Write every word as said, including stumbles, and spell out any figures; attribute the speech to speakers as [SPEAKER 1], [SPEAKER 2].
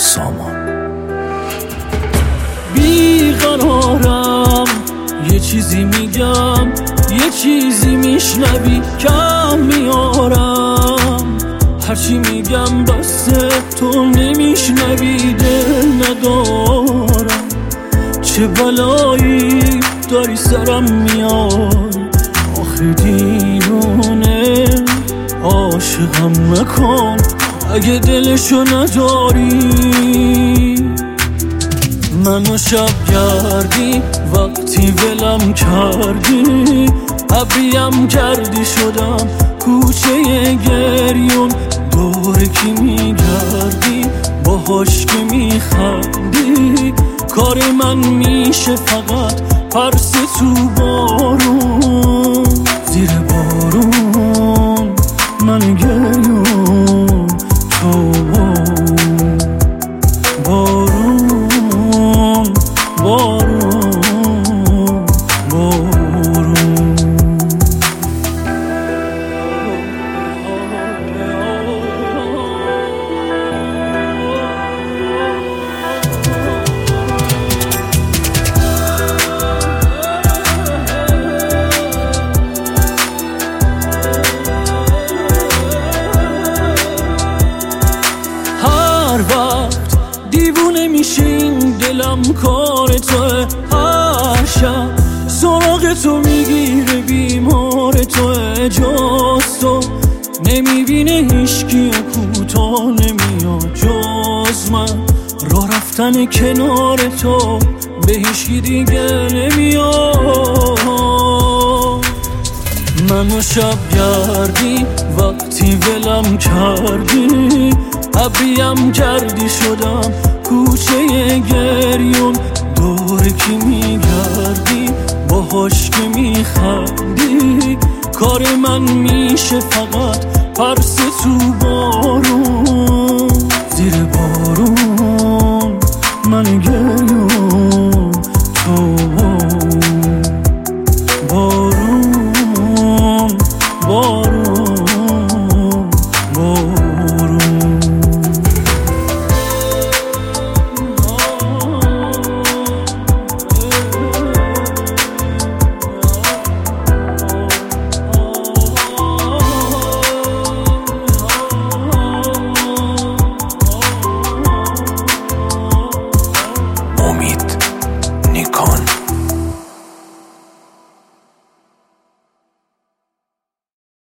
[SPEAKER 1] سامان.
[SPEAKER 2] بیقرارم یه چیزی میگم یه چیزی میشنوی کم میارم، هرچی میگم بسته تو نمیشنوی، دل ندارم. چه بلایی داری سرم میاد آخه دیوونه، عاشقم نکن اگه دلشو نداری. منو شب گردی وقتی ولم کردی، ابریم کردی شدم کوچه گریون، دور کی میگردی باهاش که میخندی، کار من میشه فقط پرسه تو بارون، زیر بارون من گریون تو بارون بارون بارون. هر وقت دیوونه میشین دلم کار توه، هر شب سراغ تو میگیره بیمار توه، جز تو نمیبینه هیچکی و کوتا نمیاد جز من، راه رفتن کنار تو به هیچکی دیگه نمیاد. منو شب گردی وقتی ولم کردی، ابریم کردی شدم کوچه گریون، دور کی میگردی باهاش که میخندی، کار من میشه فقط پرسه تو بارون، زیر بارون